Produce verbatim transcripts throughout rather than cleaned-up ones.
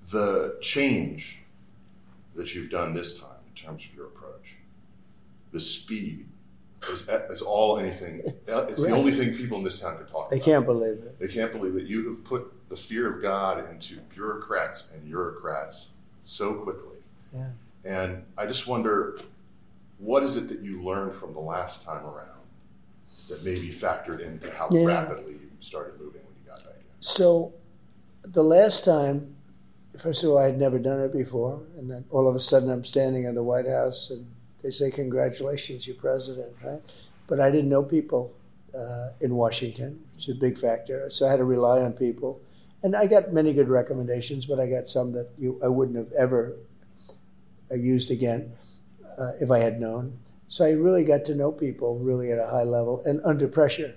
the change that you've done this time in terms of your approach, the speed, is, is all anything. It's right. The only thing people in this town can talk they about. They can't believe it. They can't believe it. You have put the fear of God into bureaucrats and bureaucrats so quickly. Yeah. And I just wonder, what is it that you learned from the last time around that maybe factored into how yeah. rapidly you started moving when you got back in? So the last time, first of all, I had never done it before. And then all of a sudden I'm standing in the White House and they say, congratulations, you're president, right? But I didn't know people uh, in Washington, which is a big factor. So I had to rely on people. And I got many good recommendations, but I got some that you I wouldn't have ever uh, used again uh, if I had known. So I really got to know people really at a high level and under pressure.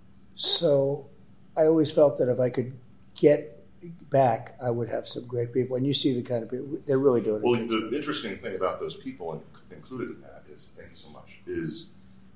So I always felt that if I could get back, I would have some great people. And you see the kind of people, they're really doing it. Well, the interesting thing about those people, and included in that, is, thank you so much, is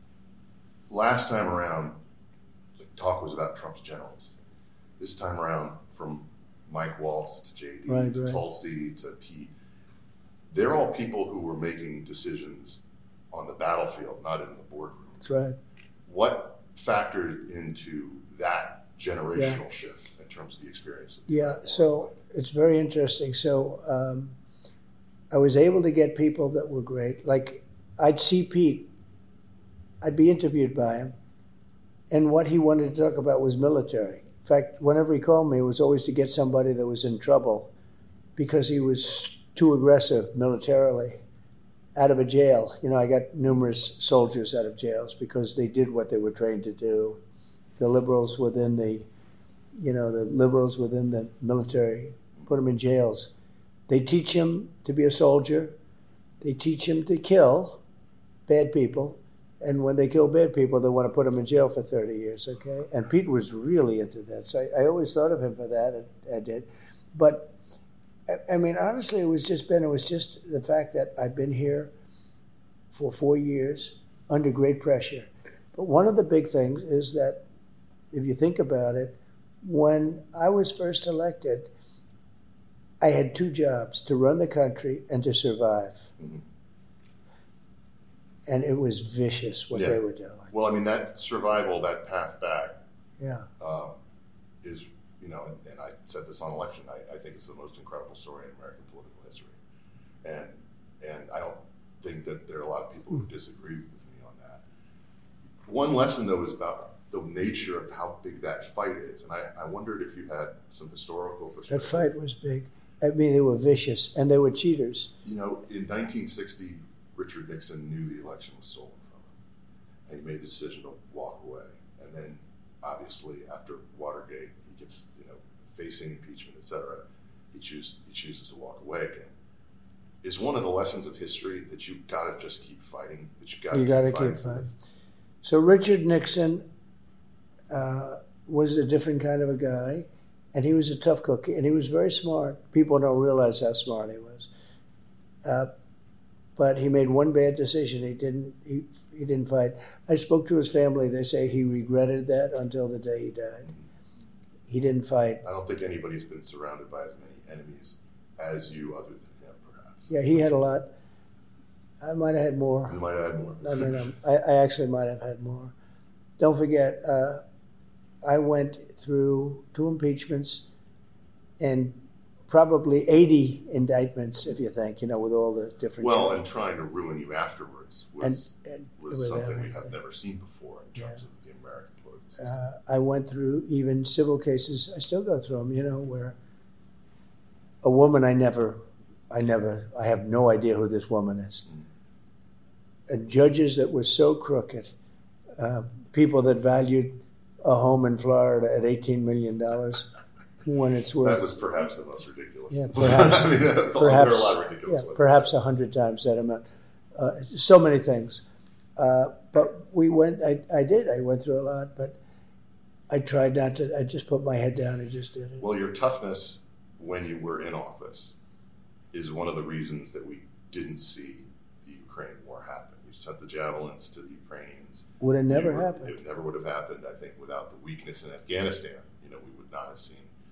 last time around, the talk was about Trump's generals. This time around, from Mike Waltz to J D right, to right. Tulsi to Pete, they're all people who were making decisions on the battlefield, not in the boardroom. That's right. What factored into that generational yeah. shift in terms of the experience? Yeah, so it's very interesting. So um, I was able to get people that were great. Like, I'd see Pete, I'd be interviewed by him, and what he wanted to talk about was military. In fact, whenever he called me, it was always to get somebody that was in trouble because he was too aggressive militarily, out of a jail. You know, I got numerous soldiers out of jails because they did what they were trained to do. The liberals within the, you know, the liberals within the military, put them in jails. They teach him to be a soldier. They teach him to kill bad people. And when they kill bad people, they want to put them in jail for thirty years, okay? And Pete was really into that. So I, I always thought of him for that, I, I did. But, I, I mean, honestly, it was just, Ben, it was just the fact that I've been here for four years under great pressure. But one of the big things is that, if you think about it, when I was first elected, I had two jobs, to run the country and to survive. Mm-hmm. And it was vicious what yeah. they were doing. Well, I mean, that survival, that path back yeah. um, is, you know, and, and I said this on election night, I think it's the most incredible story in American political history. And and I don't think that there are a lot of people who disagree with me on that. One lesson, though, is about the nature of how big that fight is. And I, I wondered if you had some historical perspective. That fight was big. I mean, they were vicious, and they were cheaters. You know, in nineteen sixty, Richard Nixon knew the election was stolen from him, and he made the decision to walk away. And then, obviously, after Watergate, he gets, you know, facing impeachment, et cetera. He chooses he chooses to walk away again. Is one of the lessons of history that you got to just keep fighting? That you got you got to keep fighting. So Richard Nixon uh, was a different kind of a guy, and he was a tough cookie, and he was very smart. People don't realize how smart he was. Uh, But he made one bad decision. He didn't. He, he didn't fight. I spoke to his family. They say he regretted that until the day he died. He didn't fight. I don't think anybody's been surrounded by as many enemies as you, other than him, perhaps. Yeah, he had a lot. I might have had more. You might have had more. I mean, um, I, I actually might have had more. Don't forget, uh, I went through two impeachments and probably eighty indictments, if you think, you know, with all the different... Well, charges. and trying to ruin you afterwards was, and, and was something we have never seen before in terms yeah. of the American political system. Uh, I went through even civil cases. I still go through them, you know, where a woman I never, I never, I have no idea who this woman is. Mm. And judges that were so crooked, uh, people that valued a home in Florida at eighteen million dollars. When it's worth, that was perhaps the most ridiculous. Yeah, perhaps. I mean, perhaps, there are a lot of ridiculous yeah, perhaps a hundred times that amount. Uh, so many things. Uh, but we went. I, I did. I went through a lot, but I tried not to. I just put my head down and just did it. Well, your toughness when you were in office is one of the reasons that we didn't see the Ukraine war happen. You sent the javelins to the Ukrainians. Would have never were, happened. It never would have happened. I think without the weakness in Afghanistan, you know, we would not have seen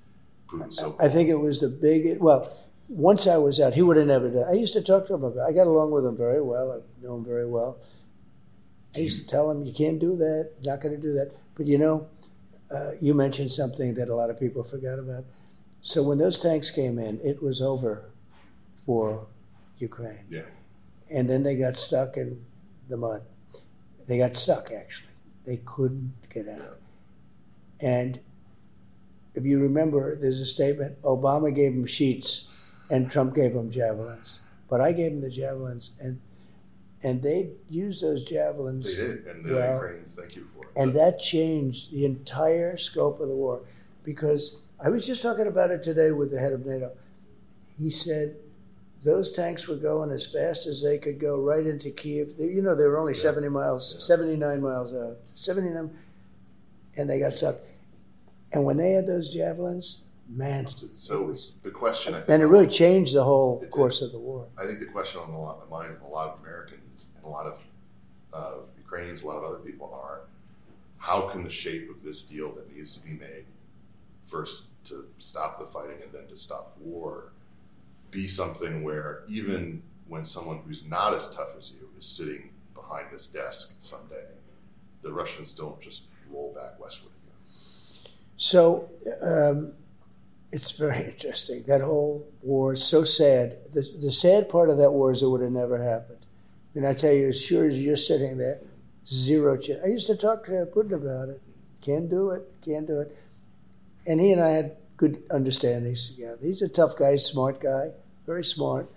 Putin's so I think it was the big, well, once I was out, he would have never done. I used to talk to him about it. I got along with him very well. I know him very well. I used to tell him, you can't do that, not going to do that. But you know, uh, you mentioned something that a lot of people forgot about. So when those tanks came in, it was over for Ukraine. Yeah. And then they got stuck in the mud. They got stuck, actually. They couldn't get out. Yeah. And if you remember, there's a statement, Obama gave them sheets and Trump gave them javelins. But I gave them the javelins, and and they used those javelins. They did, and the well, Ukrainians, thank you for it. And that changed the entire scope of the war. Because I was just talking about it today with the head of NATO. He said those tanks were going as fast as they could go right into Kiev. You know, they were only yeah. seventy miles, yeah. seventy-nine miles out. seventy-nine, and they got stuck. And when they had those javelins, man. So was, the question, I think. And it really changed the whole it, course of the war. I think the question on the mind of a lot of Americans and a lot of uh, Ukrainians, a lot of other people are, how can the shape of this deal that needs to be made, first to stop the fighting and then to stop war, be something where even when someone who's not as tough as you is sitting behind this desk someday, the Russians don't just roll back westward again? So um, it's very interesting. That whole war is so sad. The, the sad part of that war is it would have never happened. I mean, I tell you, as sure as you're sitting there, zero chance. I used to talk to Putin about it. Can't do it, can't do it. And he and I had good understandings together. He's a tough guy, smart guy, very smart,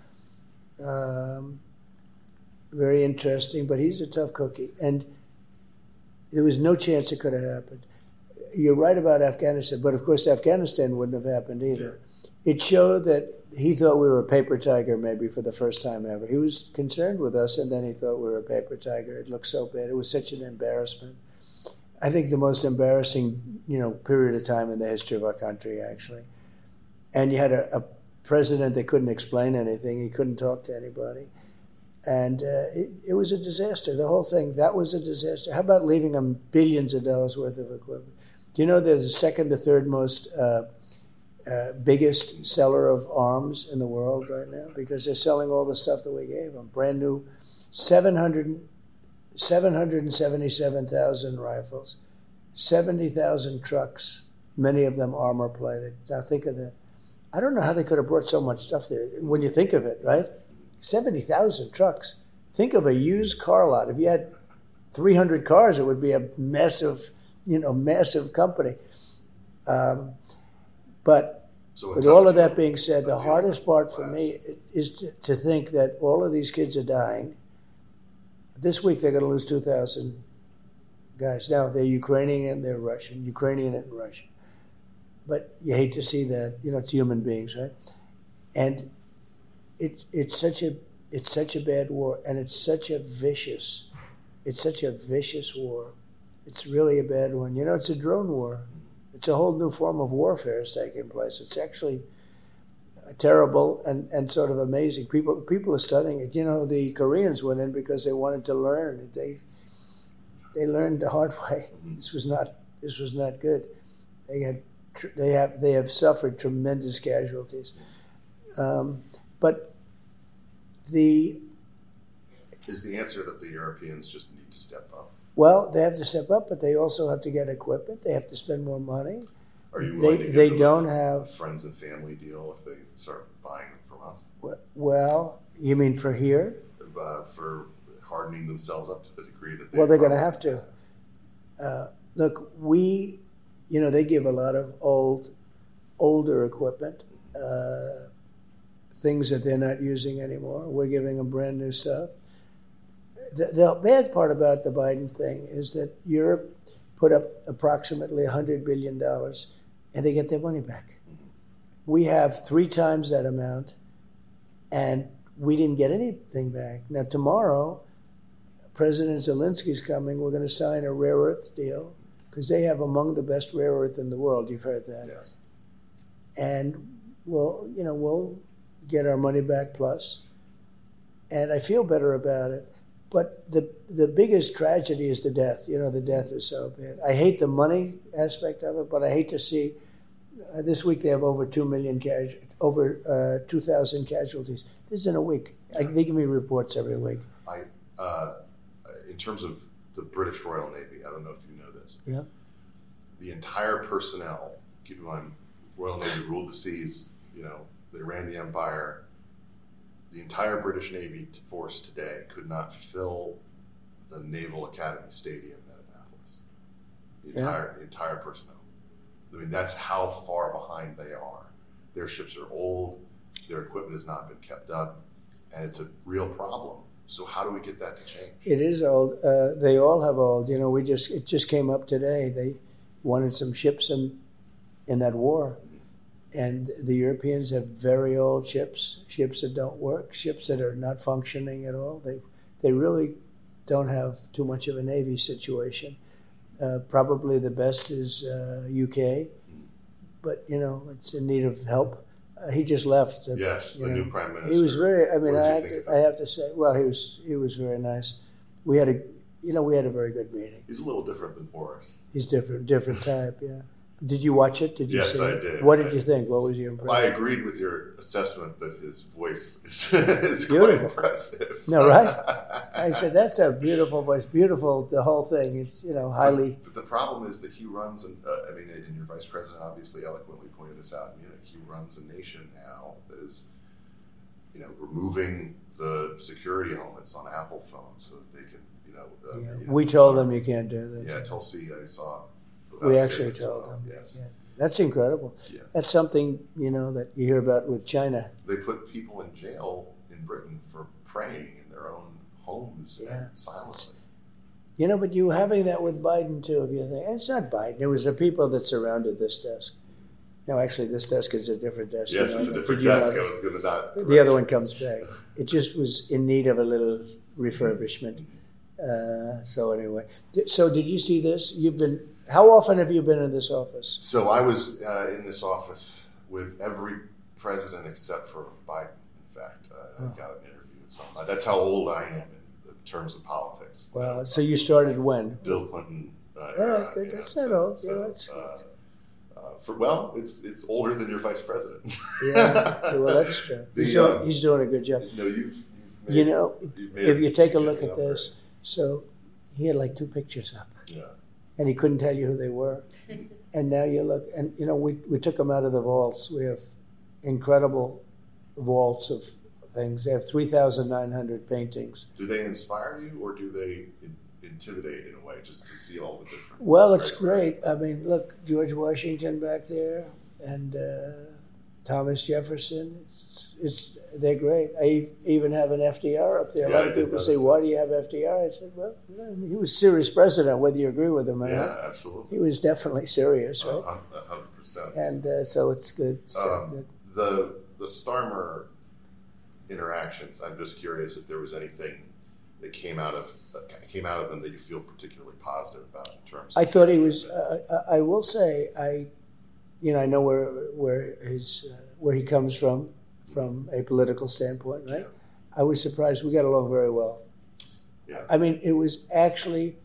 um, very interesting, but he's a tough cookie. And there was no chance it could have happened. You're right about Afghanistan, but of course Afghanistan wouldn't have happened either. It showed that he thought we were a paper tiger maybe for the first time ever. He was concerned with us, and then he thought we were a paper tiger. It looked so bad. It was such an embarrassment. I think the most embarrassing, you know, period of time in the history of our country, actually. And you had a, a president that couldn't explain anything. He couldn't talk to anybody. And uh, it, it was a disaster. The whole thing, that was a disaster. How about leaving them billions of dollars worth of equipment? Do you know there's the second or third most uh, uh, biggest seller of arms in the world right now? Because they're selling all the stuff that we gave them. Brand new seven hundred seven hundred seventy-seven thousand rifles, seventy thousand trucks, many of them armor-plated. Now think of that. I don't know how they could have brought so much stuff there when you think of it, right? seventy thousand trucks. Think of a used car lot. If you had three hundred cars, it would be a massive, you know, massive company. Um, but so with all of that being said, the hardest part for me is to, to think that all of these kids are dying. This week they're going to lose two thousand guys. Now, they're Ukrainian, they're Russian, Ukrainian and Russian. But you hate to see that. You know, it's human beings, right? And it, it's such a it's such a bad war, and it's such a vicious, it's such a vicious war. It's really a bad one. You know, it's a drone war. It's a whole new form of warfare is taking place. It's actually terrible and, and sort of amazing. People people are studying it. You know, the Koreans went in because they wanted to learn. They they learned the hard way. This was not this was not good. They had they have they have suffered tremendous casualties. Um, but the is the answer that the Europeans just need to step up? Well, they have to step up, but they also have to get equipment. They have to spend more money. Are you they, willing to give they them don't a, have a friends and family deal if they start buying them from us? Well, you mean for here? Uh, for hardening themselves up to the degree that they well, they're going to have to. Uh, look, we, you know, they give a lot of old, older equipment, uh, things that they're not using anymore. We're giving them brand new stuff. The, the bad part about the Biden thing is that Europe put up approximately one hundred billion dollars, and they get their money back. We have three times that amount, and we didn't get anything back. Now, tomorrow, President Zelensky's coming. We're going to sign a rare earth deal because they have among the best rare earth in the world. You've heard that. Yes. And we'll, you know, we'll get our money back plus. And I feel better about it. But the the biggest tragedy is the death. You know, the death is so bad. I hate the money aspect of it, but I hate to see Uh, this week they have over two million casu- over uh, two thousand casualties. This is in a week. I, they give me reports every week. I, uh, in terms of the British Royal Navy, I don't know if you know this. Yeah. The entire personnel, keep in mind, Royal Navy ruled the seas. You know, they ran the empire. The entire British Navy force today could not fill the Naval Academy Stadium at Annapolis. The entire, yeah. the entire personnel. I mean, that's how far behind they are. Their ships are old. Their equipment has not been kept up, and it's a real problem. So how do we get that to change? It is old. Uh, they all have old. You know, we just it just came up today. They wanted some ships in in that war, mm-hmm. and the Europeans have very old ships, ships that don't work, ships that are not functioning at all. They they really don't have too much of a Navy situation. Uh, probably the best is uh, U K, but you know it's in need of help. Uh, he just left. Uh, yes, the know. new prime minister. He was very. I mean, I have, to, I have to say, well, he was he was very nice. We had a, you know, we had a very good meeting. He's a little different than Boris. He's different, different type. Yeah. Did you watch it? Did you? Yes, see I it? did. What did I, you think? What was your impression? I agreed with your assessment that his voice is, is quite impressive. No, right? I said that's a beautiful voice, beautiful. The whole thing is, you know, highly. But, but the problem is that he runs, and uh, I mean, and your vice president obviously eloquently pointed this out in Munich. He runs a nation now that is, you know, removing the security elements on Apple phones so that they can, you know. Uh, Yeah. you know we told them you can't do that. Yeah, Tulsi, I saw. We actually told them. Yes. Yeah. That's incredible. Yeah. That's something, you know, that you hear about with China. They put people in jail in Britain for praying in their own homes Yeah. and silently. You know, but you having that with Biden too, if you think it's not Biden. It was the people that surrounded this desk. No, actually, this desk is a different desk. Yes, you know, it's a different you desk. know, I was going to not. the other one comes back. It just was in need of a little refurbishment. Uh, so anyway, so did you see this? You've been. How often have you been in this office? So I was uh, in this office with every president except for Biden. In fact, uh, Oh. I got an interview with some. That's how old I am in, in terms of politics. Well, so you started when? Bill Clinton. Uh, All era, right, good. yeah, That's so, not old. so, Yeah, that's uh, uh, for well, it's it's older than your vice president. Yeah, well, that's true. The, he's, doing, um, he's doing a good job. No, you've, you've made, You know, you've made if you take a look at significant this, so he had like two pictures up, upgrade. Yeah. and he couldn't tell you who they were. And now you look, and you know, we we took them out of the vaults. We have incredible vaults of things. They have three thousand nine hundred paintings. Do they inspire you, or do they in, intimidate in a way, just to see all the different? Well, it's great. I mean, look, George Washington back there, and uh, Thomas Jefferson. It's, it's they're great. I even have an F D R up there. Yeah, a lot I of did people notice say, that. "Why do you have F D R?" I said, "Well, you know, he was a serious president, whether you agree with him or Yeah, not. absolutely. He was definitely serious, right?" A hundred percent. And uh, so it's good. So Um, good. The the Starmer interactions. I'm just curious if there was anything that came out of that came out of them that you feel particularly positive about in terms. I of thought he was. Uh, I I will say, I, you know, I know where where his uh, where he comes from, from a political standpoint, right? Yeah. I was surprised. We got along very well. Yeah. I mean, it was actually.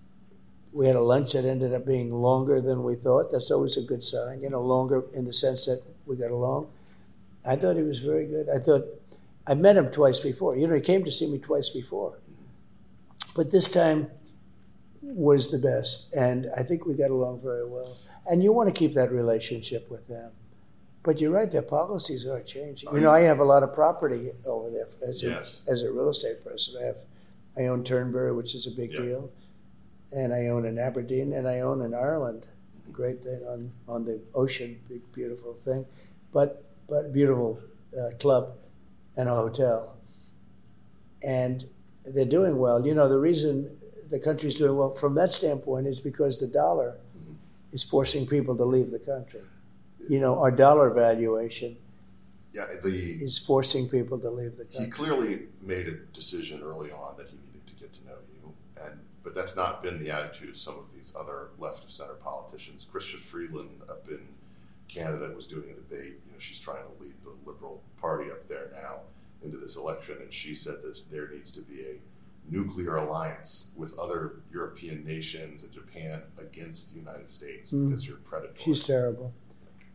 We had a lunch that ended up being longer than we thought. That's always a good sign, you know, longer in the sense that we got along. I thought he was very good. I thought I met him twice before. You know, he came to see me twice before, but this time was the best, and I think we got along very well. And you want to keep that relationship with them, but you're right; their policies are changing. You know, I have a lot of property over there as a, Yes. as a real estate person. I have, I own Turnberry, which is a big Yeah. deal, and I own in Aberdeen, and I own in Ireland. A great thing on on the ocean, big beautiful thing, but but beautiful uh, club and a hotel, and they're doing well. You know, the reason the country's doing well from that standpoint is because the dollar Mhm. is forcing people to leave the country. You know, our dollar valuation Yeah. The is forcing people to leave the he country. clearly made a decision early on that he needed to get to know you, and but that's not been the attitude of some of these other left of center politicians. Chrystia Freeland up in Canada was doing a debate. You know, she's trying to lead the Liberal Party up there now into this election, and she said that there needs to be a nuclear alliance with other European nations and Japan against the United States Mm. because you're predatory. She's terrible.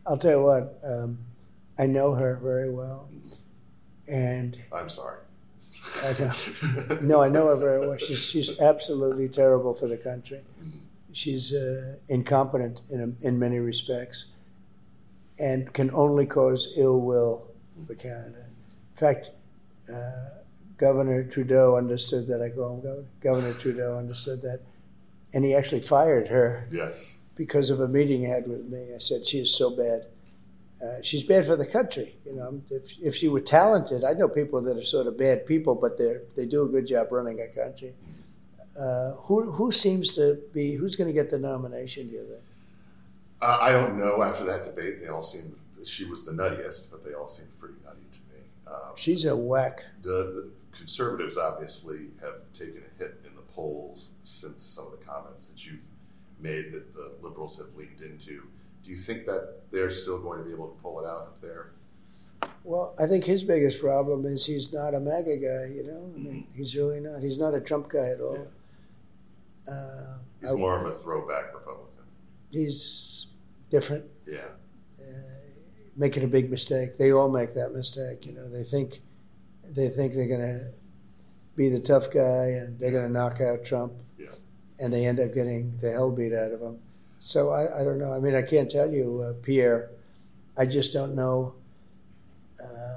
I'll tell you what, um, I know her very well, and I'm sorry. I know, no, I know her very well. She's she's absolutely terrible for the country. She's uh, incompetent in in many respects, and can only cause ill will for Canada. In fact, uh, Governor Trudeau understood that. I call him Governor. Governor Trudeau understood that, and he actually fired her. Yes. Because of a meeting he had with me. I said, she is so bad. Uh, she's bad for the country. You know, if if she were talented, I know people that are sort of bad people, but they they do a good job running a country. Uh, who who seems to be, who's going to get the nomination, do you think? Uh, I don't know. After that debate, they all seemed, she was the nuttiest, but they all seemed pretty nutty to me. Um, She's a whack. The, the Conservatives obviously have taken a hit in the polls since some of the comments that you've made that the Liberals have leaned into. Do you think that they're still going to be able to pull it out up there? Well, I think his biggest problem is he's not a MAGA guy, you know? I mean, mm-hmm. He's really not. He's not a Trump guy at all. Yeah. Uh, he's I, more of a throwback Republican. He's different. Yeah. Uh, making a big mistake. They all make that mistake, you know. They think they think they're going to be the tough guy and they're going to knock out Trump. Yeah. And they end up getting the hell beat out of them. So I, I don't know. I mean, I can't tell you, uh, Pierre. I just don't know. Uh,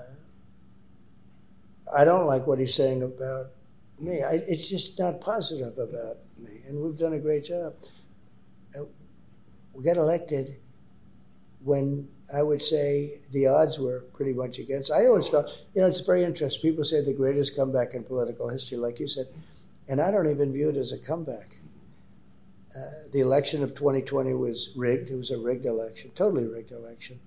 I don't like what he's saying about me. I, it's just not positive about me. And we've done a great job. Uh, we got elected when I would say the odds were pretty much against. I always felt, you know, it's very interesting. People say the greatest comeback in political history, like you said. And I don't even view it as a comeback. Uh, the election of twenty twenty was rigged. It was a rigged election, totally rigged election.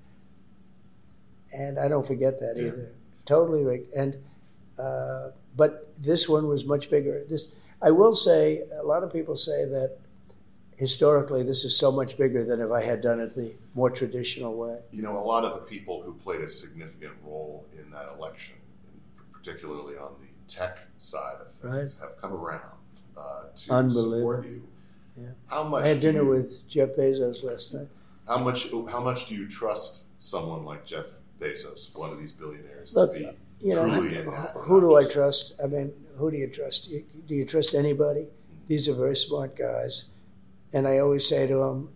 And I don't forget that yeah. either. Totally rigged. And uh, but this one was much bigger. This, I will say, a lot of people say that historically this is so much bigger than if I had done it the more traditional way. You know, a lot of the people who played a significant role in that election, particularly on the tech side of things, right. have come around uh, to support you. Yeah. How much? I had dinner you, with Jeff Bezos last night. How much? How much do you trust someone like Jeff Bezos, one of these billionaires, Look, to be you know, truly in that? Who do I trust? I mean, who do you trust? Do you trust anybody? These are very smart guys, and I always say to them,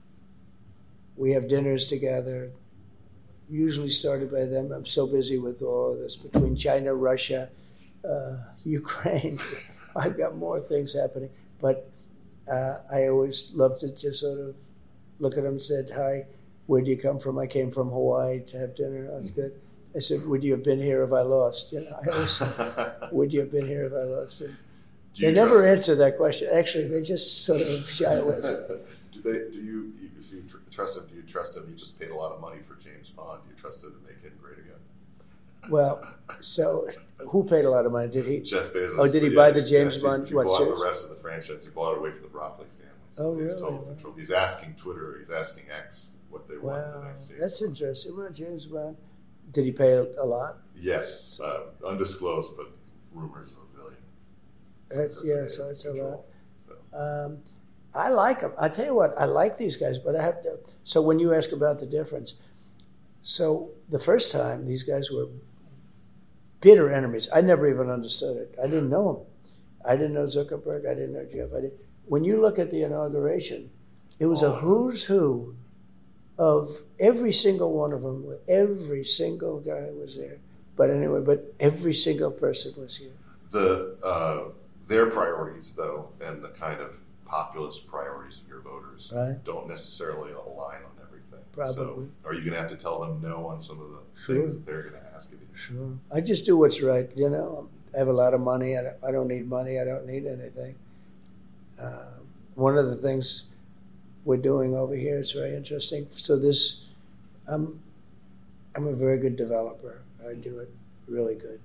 we have dinners together. Usually started by them. I'm so busy with all of this between China, Russia, uh, Ukraine. I've got more things happening, but. Uh, I always love to just sort of look at him and said, hi, where do you come from? I came from Hawaii to have dinner. That was good. I said, would you have been here if I lost? You know, I always would you have been here if I lost? And they never answer that question. Actually, they just sort of shy away from it. do, they, do you, if you tr- trust him, do you trust him? He just paid a lot of money for James Bond. Do you trust him to make him great again? Well, so who paid a lot of money? Did he? Jeff Bezos. Oh, did he yeah, buy the James yes, Bond? He, he what, bought serious? the rest of the franchise. He bought it away from the Broccoli family. So oh, he's really? total control. He's asking Twitter. He's asking X what they want. Wow, the next James that's Bond. interesting. Well, James Bond. Did he pay a, a lot? Yes, uh, undisclosed, but rumors of a billion. That's so yeah, so it's control. a lot. So. Um, I like them. I tell you what, I like these guys, but I have to. So when you ask about the difference, so the first time these guys were bitter enemies. I never even understood it. I didn't know them. I didn't know Zuckerberg. I didn't know Jeff. I didn't. When you look at the inauguration, it was oh. a who's who of every single one of them. Every single guy was there. But anyway, but every single person was here. The uh, their priorities, though, and the kind of populist priorities of your voters right. don't necessarily align on everything. Probably. So are you going to have to tell them no on some of the sure. things that they're going to ask of you? Sure. I just do what's right. You know, I have a lot of money. I don't, I don't need money. I don't need anything. Uh, one of the things we're doing over here is very interesting. So this, I'm, I'm a very good developer. I do it really good.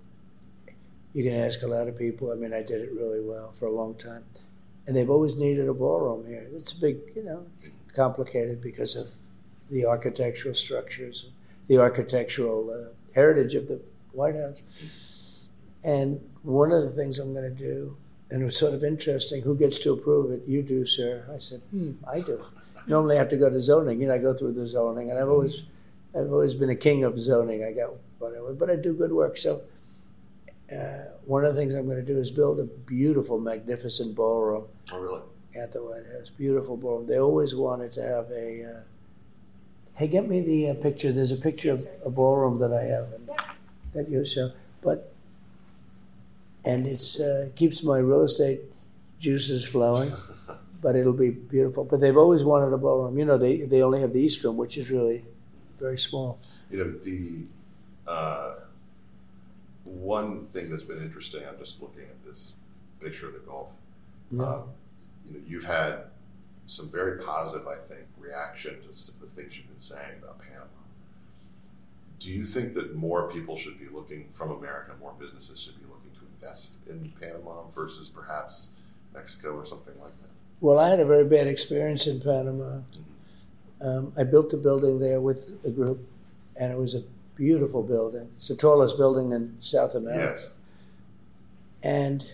You can ask a lot of people. I mean, I did it really well for a long time. And they've always needed a ballroom here. It's big, you know, it's complicated because of the architectural structures, the architectural uh, heritage of the White House. And one of the things I'm going to do, and it was sort of interesting, who gets to approve it? You do, sir. I said, hmm, I do. normally I have to go to zoning. You know, I go through the zoning, and I've always, I've always been a king of zoning. I got whatever, but I do good work. So uh, one of the things I'm going to do is build a beautiful, magnificent ballroom. Oh, really? At the White House, beautiful ballroom. They always wanted to have a. Uh, hey, get me the uh, picture. There's a picture of a ballroom that I have and, that you show, but and it's uh, keeps my real estate juices flowing. But it'll be beautiful. But they've always wanted a ballroom. You know, they they only have the East Room, which is really very small. You know, the uh, one thing that's been interesting. I'm just looking at this picture of the Gulf. Yeah. Um, you know, you've had some very positive, I think, reaction to the things you've been saying about Panama. Do you think that more people should be looking from America, more businesses should be looking to invest in Panama versus perhaps Mexico or something like that? Well, I had a very bad experience in Panama. Um, I built a building there with a group, and it was a beautiful building. It's the tallest building in South America. Yes. And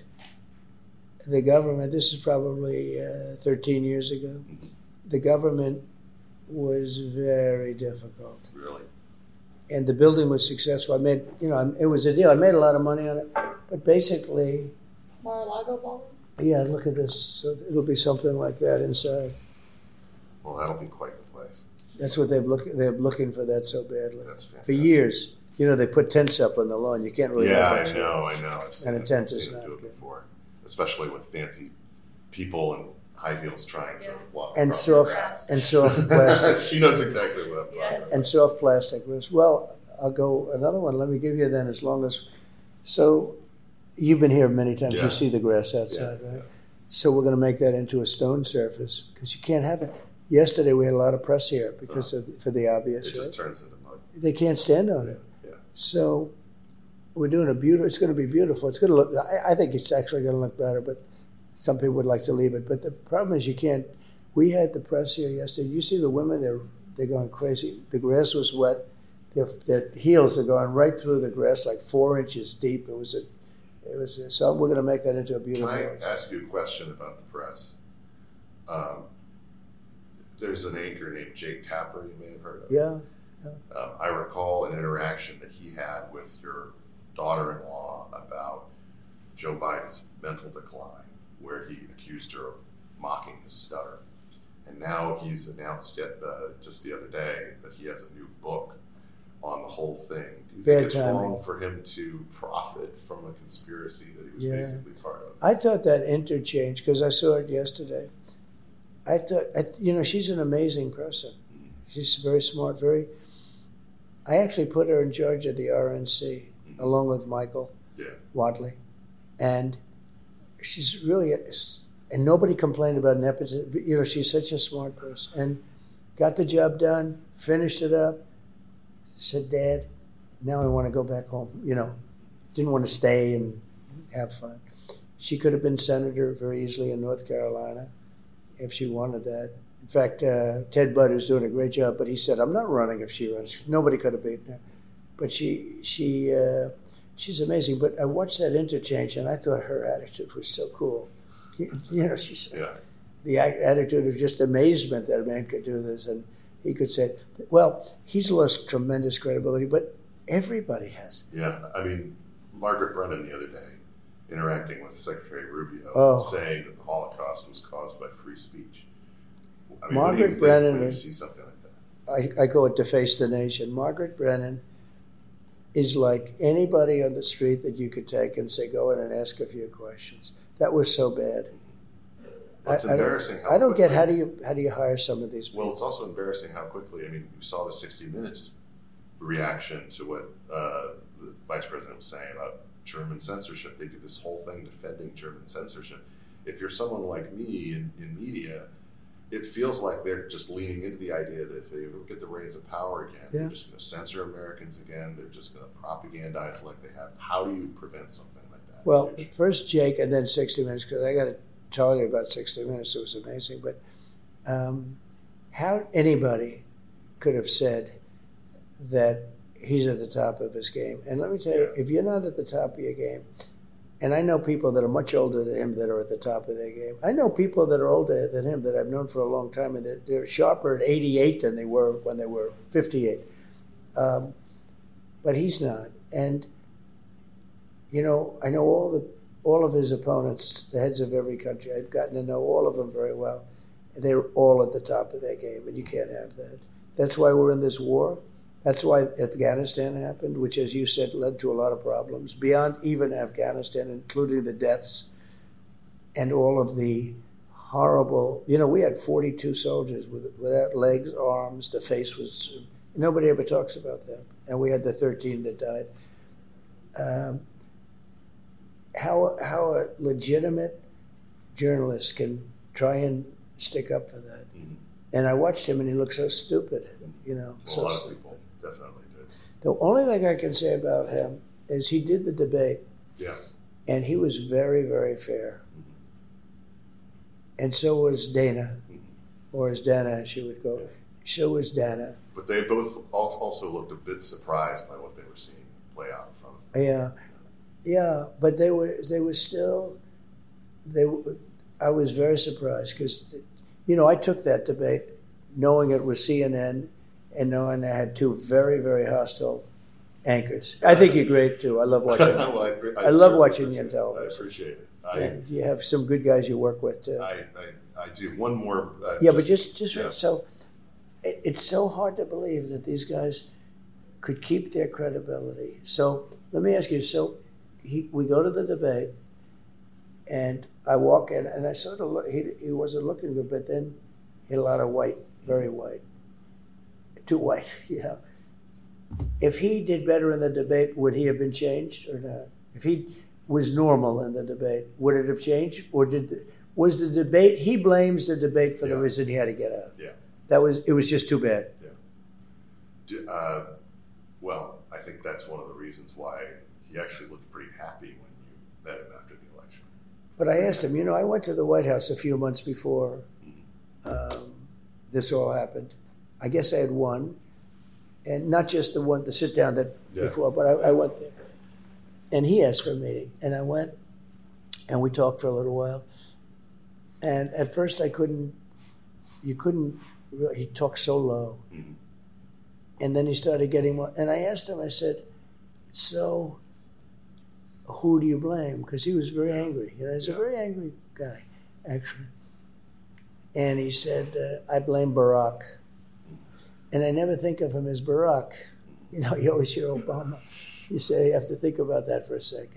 the government, this is probably uh, thirteen years ago, mm-hmm. the government was very difficult. Really? And the building was successful. I made, you know, it was a deal. I made a lot of money on it. But basically... Mar-a-Lago ballroom? Yeah, look at this. So it'll be something like that inside. Well, that'll be quite the place. That's what they're looking. They're looking for that so badly. That's fantastic. For years, you know, they put tents up on the lawn. You can't really. Yeah, have I know, I know. I've seen and a it, tent I've is seen not it do it good. before, especially with fancy people in high heels trying Yeah. to walk And across soft the grass. and soft plastic. She knows exactly what I'm talking Yes. about. And soft plastic roofs. Well, I'll go another one. Let me give you then, as long as. So, you've been here many times. Yeah. You see the grass outside, Yeah, right? yeah. So we're going to make that into a stone surface because you can't have it. Yesterday we had a lot of press here because Oh. of, for the obvious. It just right? turns into mud. They can't stand on it. Yeah. So we're doing a beautiful. It's going to be beautiful. It's going to look. I, I think it's actually going to look better, but some people would like to leave it. But the problem is you can't. We had the press here yesterday. You see the women? They're they're going crazy. The grass was wet. Their their heels are going right through the grass, like four inches deep. It was a. It was a, so we're going to make that into a Can beautiful. I ask you a question about the press? Um, there's an anchor named Jake Tapper you may have heard of. Yeah. Um, I recall an interaction that he had with your daughter-in-law about Joe Biden's mental decline, where he accused her of mocking his stutter. And now he's announced yet the, just the other day that he has a new book on the whole thing. Do you Bad think it's timing. wrong for him to profit from a conspiracy that he was Yeah. basically part of? I thought that interchange, because I saw it yesterday. I thought, I, you know, she's an amazing person. Mm-hmm. She's very smart, very. I actually put her in charge of the R N C, Mm-hmm. along with Michael Yeah. Wadley. And she's really, and nobody complained about nepotism. You know, she's such a smart person. And got the job done, finished it up, said, Dad, now I want to go back home. You know, didn't want to stay and have fun. She could have been senator very easily in North Carolina if she wanted that. In fact, uh, Ted Budd, who's doing a great job, but he said, I'm not running if she runs. Nobody could have beaten her. But she, she, uh, she's amazing. But I watched that interchange, and I thought her attitude was so cool. You, you know, she said, Yeah. the attitude of just amazement that a man could do this. And he could say, well, he's lost tremendous credibility, but everybody has. Yeah. I mean, Margaret Brennan the other day, interacting with Secretary Rubio, Oh. saying that the Holocaust was caused by free speech. I mean, Margaret what do you think Brennan when you is- see something like that? I, I call it deface the nation. Margaret Brennan is like anybody on the street that you could take and say, go in and ask a few questions. That was so bad. Well, it's I, I don't- embarrassing. how I don't get quickly- how do you how do you hire some of these people? Well, it's also embarrassing how quickly. I mean, you saw the sixty minutes reaction to what uh, the vice president was saying about German censorship. They do this whole thing defending German censorship. If you're someone like me in, in media, it feels like they're just leaning into the idea that if they ever get the reins of power again, Yeah. they're just going to censor Americans again. They're just going to propagandize like they have. How do you prevent something like that? Well, first Jake and then sixty minutes, because I got to tell you about sixty minutes. It was amazing. But um, how anybody could have said that he's at the top of his game. And let me tell you, Yeah. if you're not at the top of your game, And I know people that are much older than him that are at the top of their game. I know people that are older than him that I've known for a long time, and they're, they're sharper at eighty-eight than they were when they were fifty-eight. Um, but he's not. And, you know, I know all the all of his opponents, the heads of every country. I've gotten to know all of them very well. They're all at the top of their game, and you can't have that. That's why we're in this war. That's why Afghanistan happened, which, as you said, led to a lot of problems beyond even Afghanistan, including the deaths and all of the horrible. You know, we had forty-two soldiers with, without legs, arms. The face was nobody ever talks about them, and we had the thirteen that died. Um, how how a legitimate journalist can try and stick up for that, mm-hmm. and I watched him, and he looked so stupid. You know, well, so a lot stupid. of people definitely did. The only thing I can say about him is he did the debate, yeah, and he was very, very fair. Mm-hmm. And so was Dana, mm-hmm. or as Dana, as she would go. Yeah. So was Dana. But they both also looked a bit surprised by what they were seeing play out in front of them. Yeah, yeah, but they were they were still they. Were, I was very surprised because, you know, I took that debate knowing it was C N N. And knowing I had two very, very hostile anchors. I think you're great, too. I love watching well, I, I, I love watching you on television. I appreciate it. I, and you have some good guys you work with, too. I, I, I do. One more. Uh, yeah, just, but just, just yeah. so, it, it's so hard to believe that these guys could keep their credibility. So let me ask you, so he, we go to the debate, and I walk in, and I sort of look, he, he wasn't looking good, but then he had a lot of white, very white. Too white, you know. If he did better in the debate, would he have been changed or not? If he was normal in the debate, would it have changed? Or did the, was the debate, he blames the debate for yeah. the reason he had to get out. Yeah. That was, it was just too bad. Yeah. Uh, well, I think that's one of the reasons why he actually looked pretty happy when you met him after the election. But I asked him, you know, I went to the White House a few months before mm-hmm. um, this all happened. I guess I had won, and not just the one, the sit down that yeah. before, but I, I went there. And he asked for a meeting, and I went, and we talked for a little while. And at first I couldn't, you couldn't, he talked so low. Mm-hmm. And then he started getting more, and I asked him, I said, so who do you blame? Because he was very angry. You know, he's yeah. a very angry guy, actually. And he said, uh, I blame Barack. And I never think of him as Barack. You know, you always hear Obama. You say, you have to think about that for a second.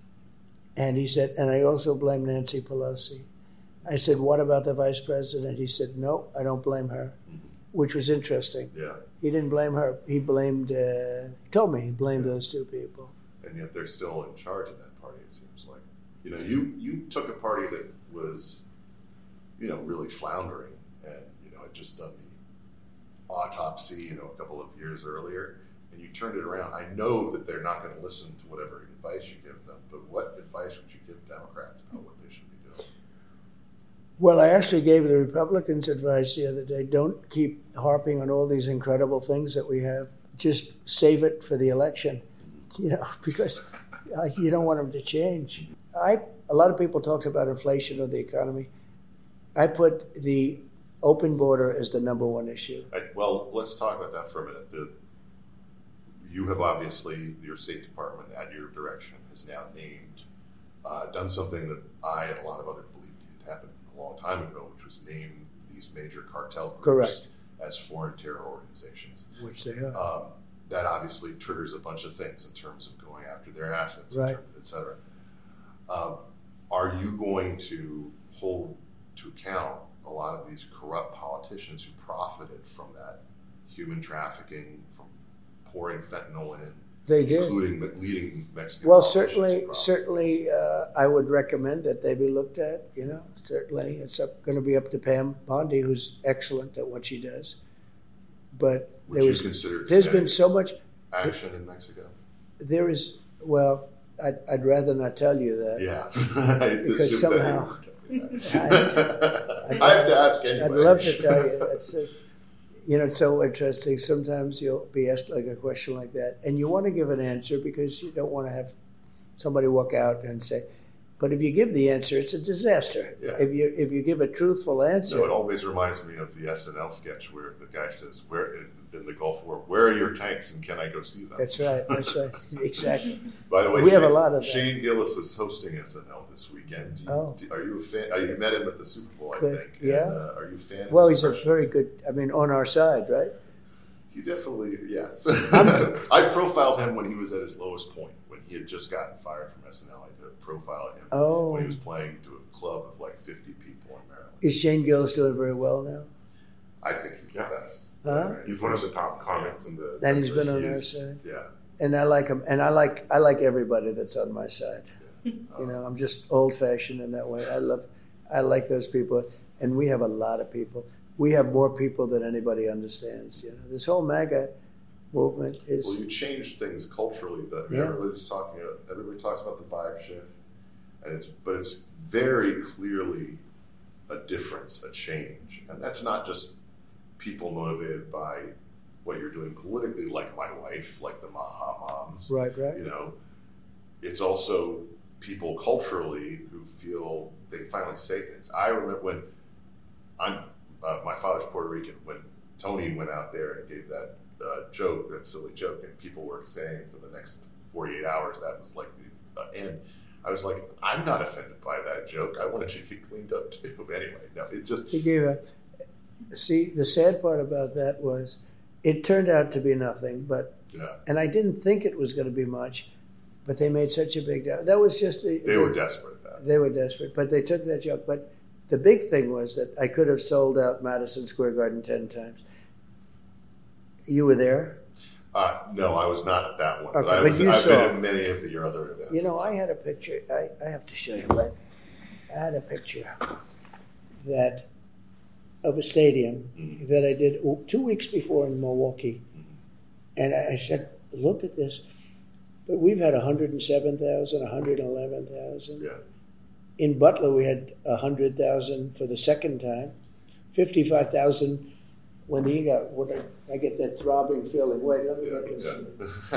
And he said, and I also blame Nancy Pelosi. I said, what about the vice president? He said, no, I don't blame her, mm-hmm. which was interesting. Yeah. He didn't blame her. He blamed, uh, he told me he blamed yeah. those two people. And yet they're still in charge of that party, it seems like. You know, you, you took a party that was, you know, really floundering and, you know, had just done the autopsy, you know, a couple of years earlier, and you turned it around. I know that they're not going to listen to whatever advice you give them, but what advice would you give Democrats about what they should be doing? Well, I actually gave the Republicans advice the other day. Don't keep harping on all these incredible things that we have. Just save it for the election, you know, because uh, you don't want them to change. I a lot of people talked about inflation or the economy. I put the open border is the number one issue. I, well, let's talk about that for a minute. The, you have obviously, your State Department at your direction has now named, uh, done something that I and a lot of others believed needed to happen a long time ago, which was name these major cartel groups Correct. as foreign terror organizations. Which they are. Um, that obviously triggers a bunch of things in terms of going after their assets, right. et cetera. Um, are you going to hold to account a lot of these corrupt politicians who profited from that human trafficking, from pouring fentanyl in, they did, including leading Mexican. Well, certainly, certainly, uh, I would recommend that they be looked at. You know, certainly, it's going to be up to Pam Bondi, who's excellent at what she does. But Would there you was, consider there's been so much action in Mexico. There is, well, I'd, I'd rather not tell you that. Yeah, because somehow. I, I have to ask anyway. I'd love to tell you. That's a, you know, it's so interesting. Sometimes you'll be asked like a question like that, and you want to give an answer because you don't want to have somebody walk out and say, but if you give the answer, it's a disaster. Yeah. If you if you give a truthful answer. No, it always reminds me of the S N L sketch where the guy says, "Where in, in the Gulf War, where are your tanks and can I go see them?" That's right. That's right. Exactly. By the way, we Shane, have a lot of that. Shane Gillis is hosting S N L this weekend. Do you, Oh. do, are you a fan? Uh, you met him at the Super Bowl, I Good. think. Yeah. And, uh, are you a fan? Well, of he's his a very good. I mean, on our side, right? He definitely, yes. I profiled him when he was at his lowest point, when he had just gotten fired from S N L. I did profile him Oh. when he was playing to a club of like fifty people in Maryland. Is Shane Gillis doing very well now? I think he's Yeah. the best. Huh? He's one of the top comics in the. And he's been He on our is- side. Yeah. And I like him. And I like I like everybody that's on my side. yeah. You know, I'm just old fashioned in that way. I love, I like those people, and we have a lot of people. We have more people than anybody understands. You know, this whole MAGA movement is. Well, you change things culturally. That Yeah. everybody's talking. About, everybody talks about the vibe shift, and it's but it's very clearly a difference, a change, and that's not just people motivated by what you're doing politically, like my wife, like the Maha moms. Right, right. You know, it's also people culturally who feel they can finally say things. I remember when I'm uh, my father's Puerto Rican. When Tony went out there and gave that uh, joke, that silly joke, and people were saying for the next forty-eight hours that was like the uh, end. I was like, I'm not offended by that joke. I wanted to get cleaned up too. Anyway, no, it just He gave a. See, the sad part about that was, it turned out to be nothing. But yeah. and I didn't think it was going to be much, but they made such a big deal. That was just the, They the, were desperate at that. They were desperate, but they took that joke. But the big thing was that I could have sold out Madison Square Garden ten times. You were there? Uh, no, I was not at that one. Okay, but I but was, you I've saw. been at many of the, your other events. You know, I had a picture. I, I have to show you, but I had a picture that of a stadium Mhm. that I did two weeks before in Milwaukee, Mhm. and I said, "Look at this." But we've had one hundred seven thousand, one hundred eleven thousand. Yeah. In Butler, we had one hundred thousand for the second time, fifty-five thousand when the got. When I, I get that throbbing feeling. Wait, let me Yeah, get this. yeah.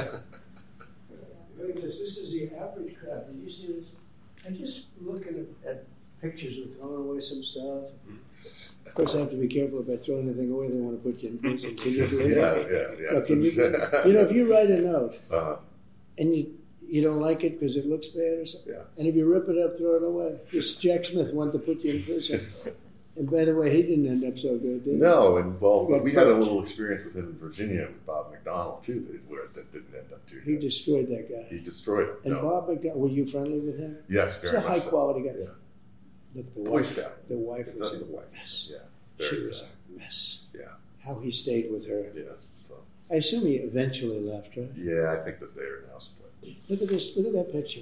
Look at this. This is the average crowd. Did you see this? I'm just looking at, at pictures of throwing away some stuff. Of course, I have to be careful about throwing anything away. They want to put you in prison. Can you do it? yeah, yeah, yeah. No, can you, you know, if you write a note uh, and you you don't like it because it looks bad or something, yeah. and if you rip it up, throw it away. This Jack Smith wanted to put you in prison. And by the way, he didn't end up so good, did he? No, and well, He got we had a punched. little experience with him in Virginia with Bob McDonald too, that, where that didn't end up too He good. destroyed that guy. He destroyed him. And no. Bob McDonald, were you friendly with him? yes, He's very a much high so. quality guy. Yeah. Look, the Boy wife, Scout. the wife was The- a the wife. mess. Yeah, She very was sad. a mess. Yeah, How he stayed with her. yeah. So I assume he eventually left, right? yeah, I think that they are now split. Look at this. Look at that picture.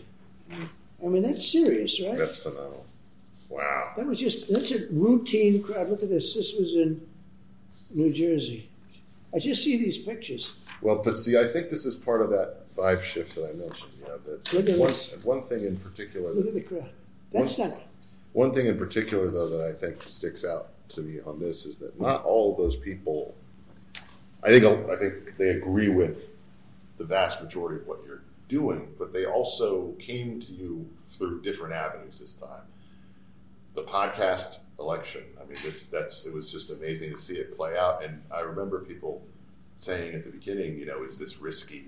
I mean, that's serious, right? That's phenomenal. Wow. That was just, that's a routine crowd. Look at this. This was in New Jersey. I just see these pictures. Well, but see, I think this is part of that vibe shift that I mentioned. You know, that Look at one, this. one thing in particular. Look at the crowd. That's not, One thing in particular, though, that I think sticks out to me on this is that not all of those people. I think I think they agree with the vast majority of what you're doing, but they also came to you through different avenues this time. The podcast election. I mean, this that's it was just amazing to see it play out. And I remember people saying at the beginning, you know, is this risky?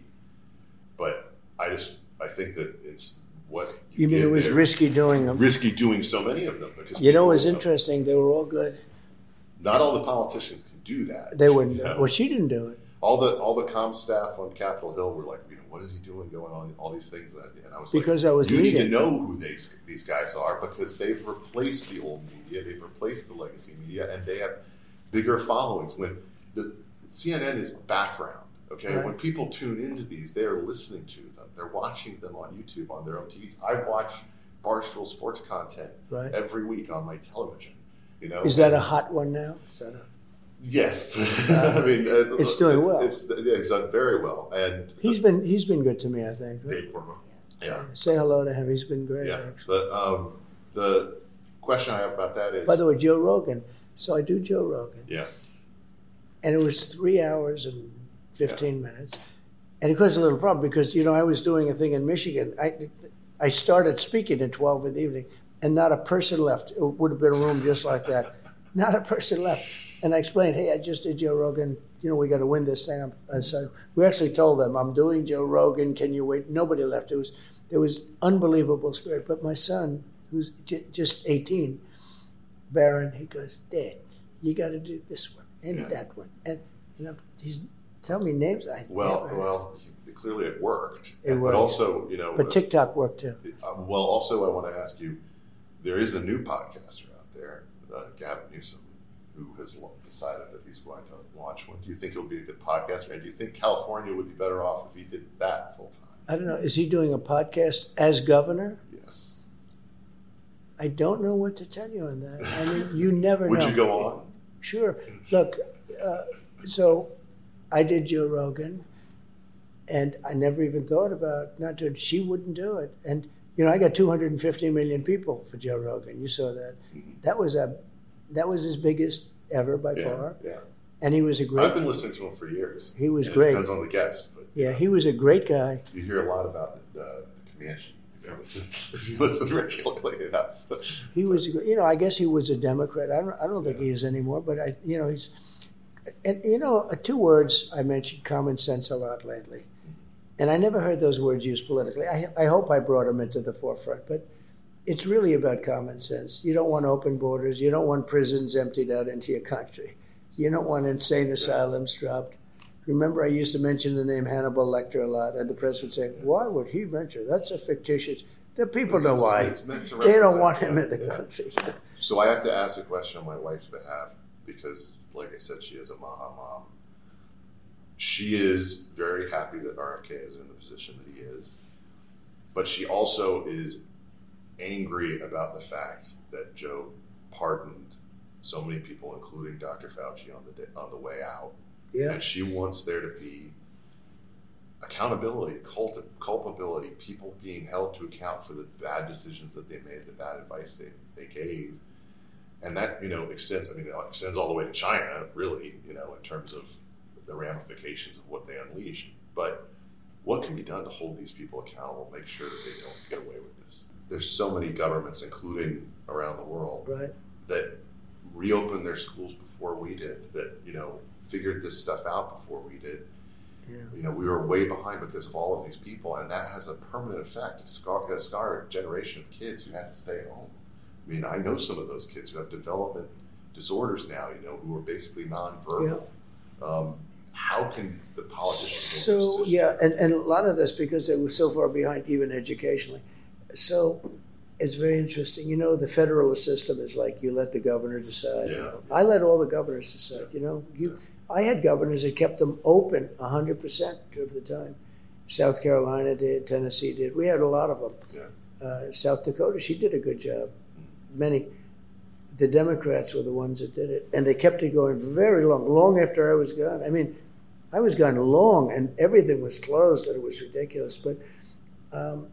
But I just I think that it's what you mean give it was there- risky doing them? risky doing so many of them because You know people, what's interesting? They were all good. Not all the politicians can do that. They wouldn't. You know? Well, she didn't do it. all the all the comm staff on Capitol Hill were like, you know, what is he doing, going on all these things? That, and I was Because like, I was you need to reading. know who these these guys are because they've replaced the old media, they've replaced the legacy media, and they have bigger followings. When the C N N is background, okay, Right. when people tune into these, they are listening to them, they're watching them on YouTube on their own T Vs. I watch Barstool sports content Right. every week on my television. You know, Is that a hot one now? Is that a, yes? I mean, uh, It's doing well. It's, yeah, he's done very well, and he's been he's been good to me, I think. Right? Dave Portman. yeah, Say hello to him. He's been great. yeah. Actually. The um, the question I have about that is, By the way, Joe Rogan. So I do Joe Rogan, yeah, and it was three hours and fifteen minutes, And it caused a little problem because, you know, I was doing a thing in Michigan. I, I started speaking at twelve in the evening, and not a person left. It would have been a room just like that. Not a person left. And I explained, hey, I just did Joe Rogan. You know, we got to win this thing. And so we actually told them, I'm doing Joe Rogan. Can you wait? Nobody left. It was, there was unbelievable spirit. But my son, who's j- just eighteen, Barron, he goes, Dad, you got to do this one and yeah. that one. And, you know, he's telling me names. I well, never well, clearly it worked. It but worked. also, you know. But TikTok worked too. Uh, well, also, I want to ask you, there is a new podcaster out there, uh, Gavin Newsom, who has decided that he's going to launch one. Do you think he'll be a good podcaster? And do you think California would be better off if he did that full time? I don't know. Is he doing a podcast as governor? Yes. I don't know what to tell you on that. I mean, you never would know. Would you go on? Sure. Look, uh, so I did Joe Rogan, and I never even thought about not doing. She wouldn't do it, and you know, I got two hundred fifty million people for Joe Rogan. You saw that. Mm-hmm. That was a, that was his biggest ever by yeah, far. Yeah. And he was a great. I've been listening to him for years. He was and great. It depends on the guest. But, yeah, know, he was a great guy. You hear a lot about the, uh, the Comanche. If you listen, if you listen regularly enough. He was, you know, I guess he was a Democrat. I don't, I don't think yeah. he is anymore. But I, you know, he's, and you know, two words I mentioned common sense a lot lately, and I never heard those words used politically. I, I hope I brought them into the forefront, but it's really about common sense. You don't want open borders. You don't want prisons emptied out into your country. You don't want insane asylums dropped. Remember, I used to mention the name Hannibal Lecter a lot, and the press would say, why would he mention? That's a fictitious. The people know why. It's meant to they don't want yeah, him in the yeah. country. So I have to ask a question on my wife's behalf because, like I said, she is a Maha mom. She is very happy that R F K is in the position that he is, but she also is angry about the fact that Joe pardoned so many people, including Doctor Fauci, on the on the way out. Yeah. And she wants there to be accountability, cult- culpability, people being held to account for the bad decisions that they made, the bad advice they, they gave. And that, you know, extends, I mean, it extends all the way to China, really, you know, in terms of the ramifications of what they unleashed. But what can be done to hold these people accountable, make sure that they don't get away with this? There's so many governments, including around the world, right, that reopened their schools before we did, that, you know, figured this stuff out before we did. Yeah. You know, we were way behind because of all of these people, and that has a permanent effect. It's scar- it scarred a generation of kids who had to stay home. I mean, I know some of those kids who have development disorders now, you know, who are basically nonverbal. Yeah. Um, how can the politicians... So, yeah, and, and a lot of this because they were so far behind even educationally. So it's very interesting. You know, the federalist system is like you let the governor decide. Yeah. You know? I let all the governors decide, you know. You, I had governors that kept them open one hundred percent of the time. South Carolina did, Tennessee did. We had a lot of them. Yeah. Uh, South Dakota, she did a good job. Many. The Democrats were the ones that did it. And they kept it going very long, long after I was gone. I mean, I was gone long and everything was closed and it was ridiculous. But um,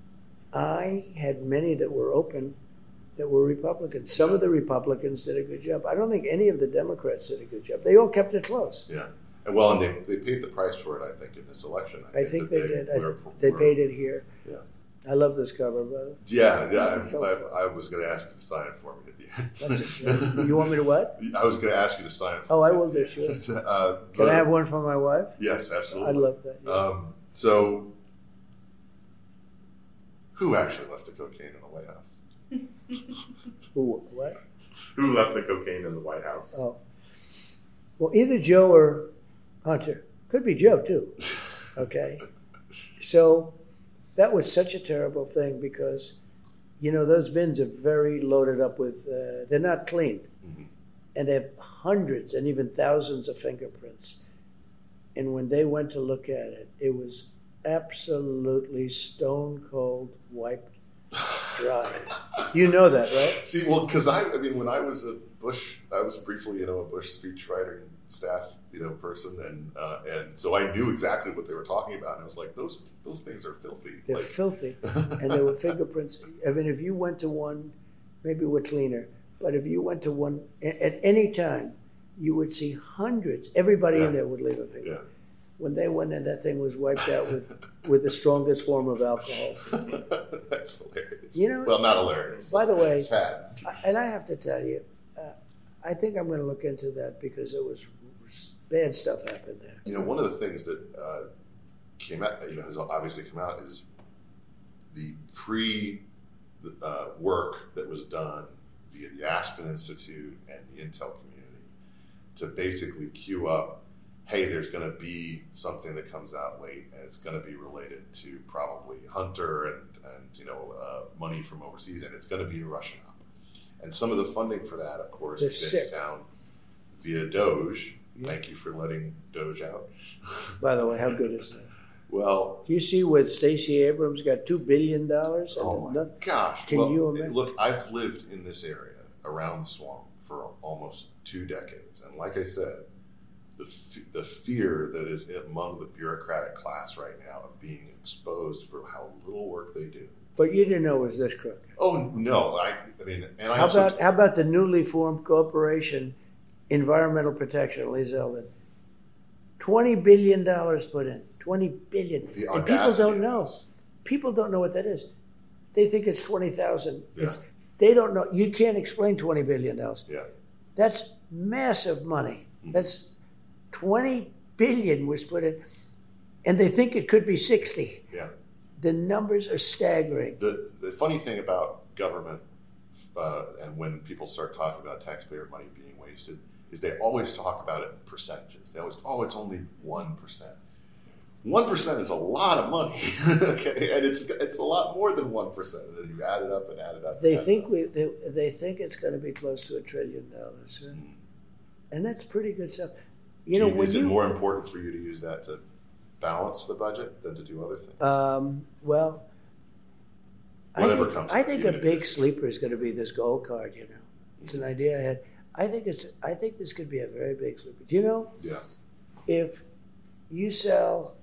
I had many that were open that were Republicans. Some of the Republicans did a good job. I don't think any of the Democrats did a good job. They all kept it close. Yeah. And well, and they, they paid the price for it, I think, in this election. I think, I think they, they did. Were, I, they were, paid it here. Yeah. I love this cover, brother. Yeah, yeah. I, so I, I was going to ask you to sign it for me at the end. That's it. You want me to what? I was going to ask you to sign it for oh, me. I will do, sure. uh, Can I have one for my wife? Yes, absolutely. I love that. Yeah. Um, so, who actually left the cocaine in the White House? Who, what? Who left the cocaine in the White House? Oh. Well, either Joe or Hunter. Could be Joe, too. Okay. So that was such a terrible thing because, you know, those bins are very loaded up with, uh, they're not clean. Mm-hmm. And they have hundreds and even thousands of fingerprints. And when they went to look at it, it was absolutely stone cold wiped dry. You know that, right? See, well, because I, I mean, when I was a Bush, I was briefly, you know, a Bush speechwriting staff, you know, person, and uh, and so I knew exactly what they were talking about, and I was like, those those things are filthy. They're like, filthy, and there were fingerprints. I mean, if you went to one, maybe we're cleaner, but if you went to one at any time, you would see hundreds. Everybody yeah. in there would leave a finger. Yeah. when they went in, that thing was wiped out with, with the strongest form of alcohol. That's hilarious. You know, well, not hilarious. By the way, sad. And I have to tell you, uh, I think I'm going to look into that because it was bad stuff happened there. You know, one of the things that uh, came out, you know, has obviously come out is the pre uh, work that was done via the Aspen Institute and the Intel community to basically queue up, hey, there's going to be something that comes out late, and it's going to be related to probably Hunter and, and you know, uh, money from overseas, and it's going to be a Russian op. And some of the funding for that, of course, They're has been sick. found via Doge. Yeah. Thank you for letting Doge out. By the way, how good is that? Well, Do you see where Stacey Abrams got two billion dollars? oh my gosh. Can well, you imagine? Look, I've lived in this area around the swamp for almost two decades. And like I said, the, f- the fear that is among the bureaucratic class right now of being exposed for how little work they do. But you didn't know it was this crooked. Oh, no. I, I mean, and I How also, about how about the newly formed corporation, Environmental Protection, Lee Zeldin? Twenty billion dollars put in. Twenty billion, the and people audacity don't of know. this. People don't know what that is. They think it's twenty thousand. Yeah. It's they don't know. You can't explain twenty billion dollars. Yeah. That's massive money. Mhm. That's twenty billion was put in, and they think it could be sixty. Yeah. The numbers are staggering. The, the funny thing about government uh, and when people start talking about taxpayer money being wasted is they always talk about it in percentages. They always, oh, it's only one percent. one percent is a lot of money, okay? And it's it's a lot more than one percent. And then you add it up and add it up. They and add think it up. we they, they think it's going to be close to a trillion dollars, huh? Mm. And that's pretty good stuff. You know, Gee, when is you it more important for you to use that to balance the budget than to do other things? um, well, Whatever I think, comes I up, think even a if big it's- sleeper is going to be this gold card. You know, it's an idea I had. I think it's I think this could be a very big sleeper. Do you know Yeah. if you sell,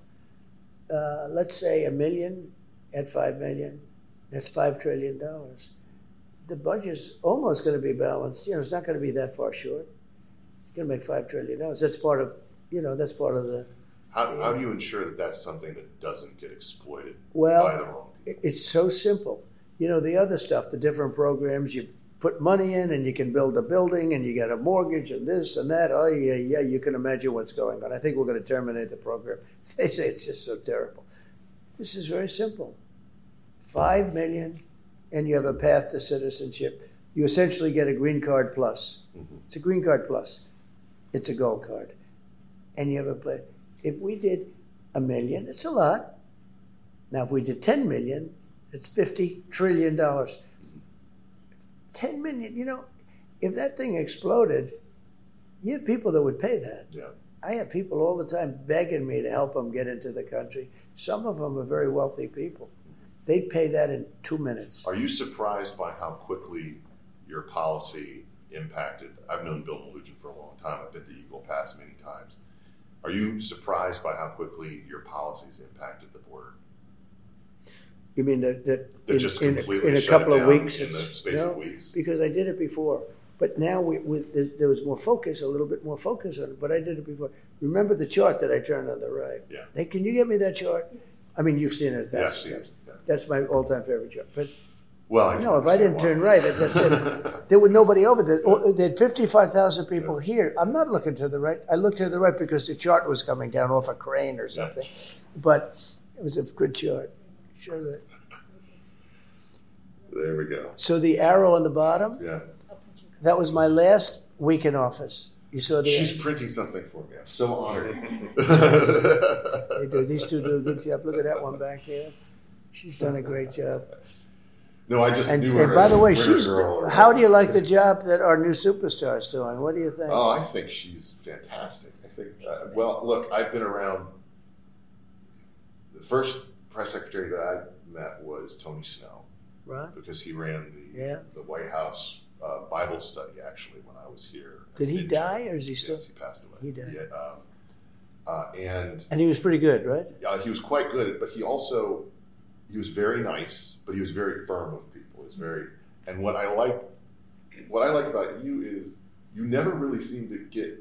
uh, let's say, a million at five million, that's five trillion dollars. The budget's almost going to be balanced. You know, it's not going to be that far short. It's going to make five trillion dollars. That's part of, you know, that's part of the. How, how do you ensure that that's something that doesn't get exploited Well, by the wrong people? it- it's so simple. You know, the other stuff, the different programs, you put money in and you can build a building and you get a mortgage and this and that. Oh, yeah, yeah, you can imagine what's going on. I think we're going to terminate the program. They say it's just so terrible. This is very simple. Five million, and you have a path to citizenship. You essentially get a green card plus. Mhm. It's a green card plus. It's a gold card. And you have a play. If we did a million, it's a lot. Now, if we did ten million, it's fifty trillion dollars. ten million, you know, if that thing exploded, you have people that would pay that. Yeah. I have people all the time begging me to help them get into the country. Some of them are very wealthy people. They'd pay that in two minutes. Are you surprised by how quickly your policy impacted? I've known Bill Melugin for a long time. I've been to Eagle Pass many times. Are you surprised by how quickly your policies impacted the border? You mean that, that That in, just in, completely in a shut couple it of down weeks? in the it's- space no, of weeks? because I did it before. But now we, with the, there was more focus, a little bit more focus on it. But I did it before. Remember the chart that I turned on the right? Yeah. Hey, can you get me that chart? I mean, you've seen it a thousand Yeah, I've seen times. it. Yeah. That's my all-time favorite chart. But Well, I can no, if I didn't understand turn why. right, that's it. There was nobody over there. Oh, There had fifty-five thousand people here. I'm not looking to the right. I looked to the right because the chart was coming down off a crane or something. But it was a good chart. Sure that. There we go. So the arrow on the bottom, Yeah. that was my last week in office. You saw the. She's printing something for me. I'm so honored. They do. These two do a good job. Look at that one back there. She's done a great job. No, I just And, knew her. and by as the a way, printer she's. girl or How do you whatever. like the job that our new superstar is doing? What do you think? Oh, I think she's fantastic. I think, uh, well, look, I've been around. The first press secretary that I met was Tony Snow Right? because he ran the Yeah. the White House uh, Bible study actually when I was here. Did he In- die or is he still? Yes, he passed away. He died. Yeah, um, uh, and And he was pretty good, right? uh, he was quite good, but he also he was very nice, but he was very firm with people. He was very, and what I like, what I like about you is you never really seem to get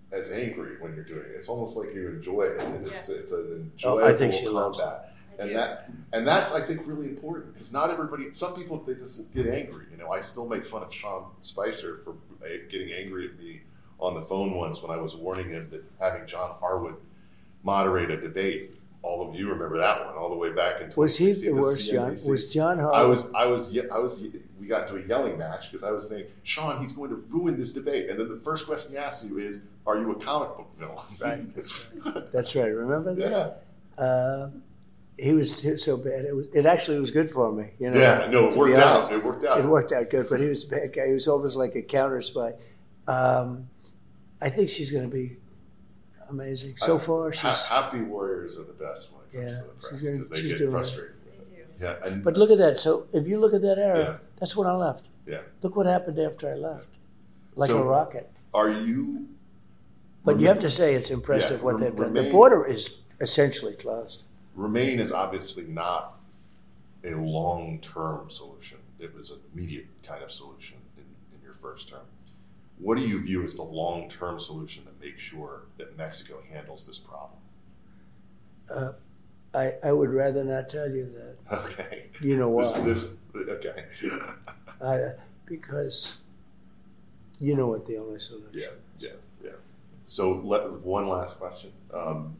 as angry when you're doing it. It's almost like you enjoy it, and it's, Yes. it's an Oh, enjoyable I think she loves combat. I And do. that, and that's I think really important because not everybody. Some people they just get angry. You know, I still make fun of Sean Spicer for uh, getting angry at me on the phone once when I was warning him that having John Harwood moderate a debate. All of you remember that one, all the way back in. Was he twenty sixteen, the the worst, John? C N B C. Was John I Harwood? was, I was, ye- I was. We got into a yelling match because I was saying, Sean, he's going to ruin this debate. And then the first question he asks you is, "Are you a comic book villain?" Right. That's right. That's right. Remember that? Yeah. Uh, he was so bad. It was. It actually was good for me. You know. Yeah. No, it to worked be out. honest. It worked out. It worked out good, but he was a bad guy. He was almost like a counter spy. Um, I think she's going to be amazing. So I- far, ha- she's. happy warriors are the best when it comes Yeah, to the she's press gonna- because they she's get doing frustrated. They do. Yeah, and But look at that. So if you look at that era, Yeah. that's when I left. yeah. Look what happened after I left, like So- a rocket. Are you? But you have to say it's impressive Yeah, what rem- they've done. The remain- border is essentially closed. Remain is obviously not a long-term solution. It was an immediate kind of solution in, in your first term. What do you view as the long-term solution that makes sure that Mexico handles this problem? Uh, I, I would rather not tell you that. Okay. You know This, why? this, okay. I, because you know what the only solution Yeah, is. yeah, yeah. So let, one last question. Um,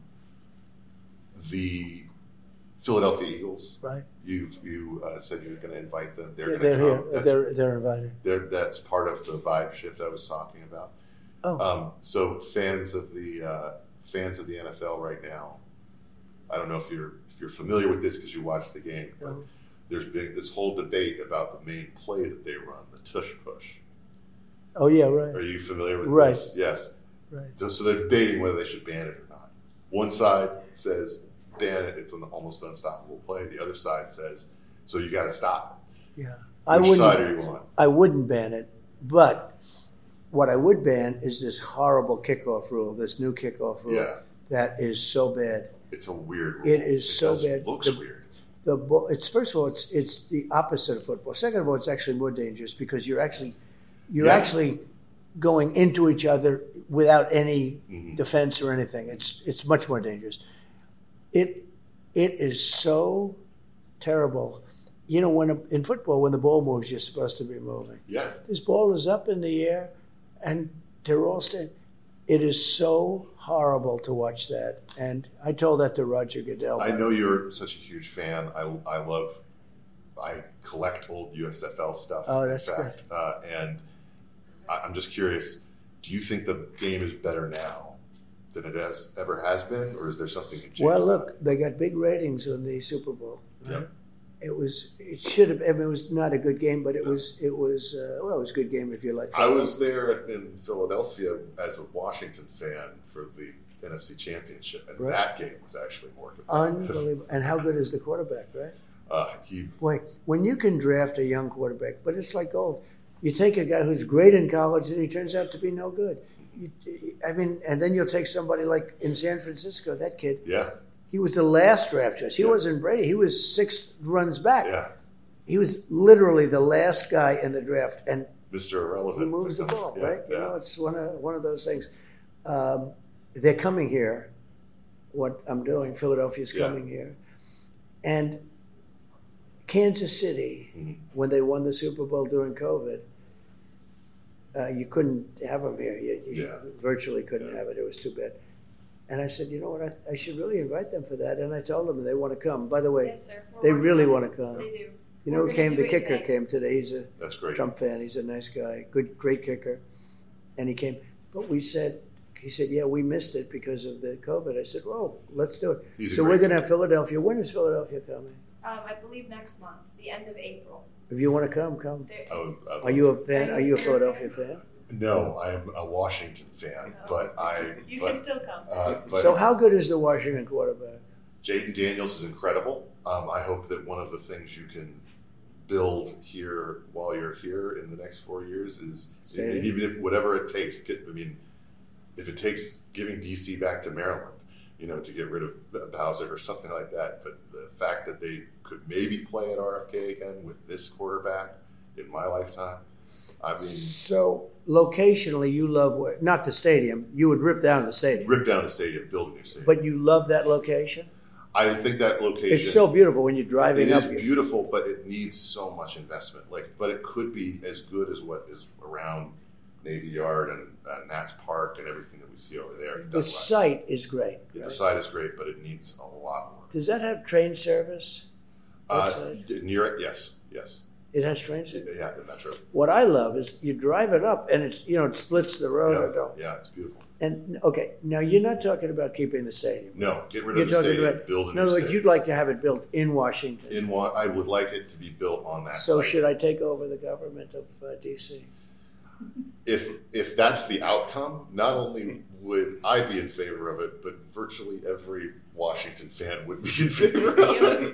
the Philadelphia Eagles, Right? you've you uh, said you were going to invite them. They're Yeah, going to they're come. here. That's, They're, they're invited. they're, that's part of the vibe shift I was talking about. Oh, Um, so fans of the uh, fans of the N F L right now, I don't know if you're if you're familiar with this because you watch the game, but no. there's been this whole debate about the main play that they run, the tush push. Oh, yeah, Are right. you familiar with Right. this? Yes. Right. So, so they're debating whether they should ban it or not. One side says ban it; it's an almost unstoppable play. The other side says, so you got to stop Yeah. it. I Which wouldn't, side are you on? I wouldn't ban it, but what I would ban is this horrible kickoff rule, this new kickoff rule. Yeah, That is so bad. it's a weird. Rule. It is so just bad. Looks The- weird. The ball, it's first of all, it's it's the opposite of football. Second of all, it's actually more dangerous because you're actually you're Yeah. actually going into each other without any Mhm. defense or anything. It's it's much more dangerous. It it is so terrible. You know, when a, in football, when the ball moves, you're supposed to be moving. Yeah. This ball is up in the air, and they're all standing. It is so horrible to watch that. And I told that to Roger Goodell. I know you're such a huge fan. I, I love, I collect old U S F L stuff. Oh, in that's fact. Uh, and I, I'm just curious, do you think the game is better now than it has ever has been, or is there something to change? Well, about look, they got big ratings on the Super Bowl. it? Yeah. It was. It should have. I mean, it was not a good game, but it was. It was. Uh, well, it was a good game if you like. I was there in Philadelphia as a Washington fan for the N F C Championship, and Right. that game was actually more competitive. Unbelievable. And how good is the quarterback, right? Uh, he, Boy, when you can draft a young quarterback, but it's like gold. You take a guy who's great in college and he turns out to be no good. You, I mean, and then you'll take somebody like in San Francisco, that kid. yeah, He was the last draft choice. He Yeah. wasn't Brady. He was six runs back. yeah, He was literally the last guy in the draft, and Mister Irrelevant. he moves the becomes- ball, yeah, right? You yeah. know, it's one of one of those things. Um, they're coming here. What I'm doing, Philadelphia's Yeah. coming here, and Kansas City, Mhm. when they won the Super Bowl during COVID, uh, you couldn't have them here. You, you Yeah. virtually couldn't Yeah. have it. It was too bad. And I said, you know what? I, I should really invite them for that. And I told them they want to come. By the way, Yes, sir. We're they working really on it. want to come. They do. You know We're who gonna came? do The it kicker today. came today. He's a That's great. Trump fan. He's a nice guy, good, great kicker. And he came. But we said, he said, yeah, we missed it because of the COVID. I said, well, let's do it. He's a So great we're going to kicker. have Philadelphia. When is Philadelphia coming? Um, I believe next month, the end of April. If you want to come, come. There I would- is- I would- Are you a fan? Are you a Philadelphia fan? No, I am a Washington fan, but I. You but, can still come. Uh, but So how good is the Washington quarterback? Jayden Daniels is incredible. Um, I hope that one of the things you can build here while you're here in the next four years is, Say it. even if whatever it takes. Get, I mean, if it takes giving D C back to Maryland, you know, to get rid of Bowser or something like that. But the fact that they could maybe play at R F K again with this quarterback in my lifetime, I mean, So locationally, you love where, not the stadium. You would rip down the stadium, rip down the stadium, build a new stadium. but you love that location. I think that location. It's so beautiful when you're driving It up. is here. beautiful, but it needs so much investment. Like, but it could be as good as what is around Navy Yard and uh, Nats Park and everything that we see over there. It The does site is great. right. right? The site is great, but it needs a lot more. Does that have train service? Uh, Outside? near it, yes, yes, It has train service. yeah, the metro. What I love is you drive it up and it's you know it splits the road. or Yeah, don't. yeah, it's beautiful. And okay, now you're not talking about keeping the stadium. No, get rid You're of the talking stadium, about. build a In new other words, stadium. you'd like to have it built in Washington. In one, I would like it to be built on that so site. should I take over the government of uh, D C? If if that's the outcome, not only would I be in favor of it, but virtually every Washington fan would be in favor of it.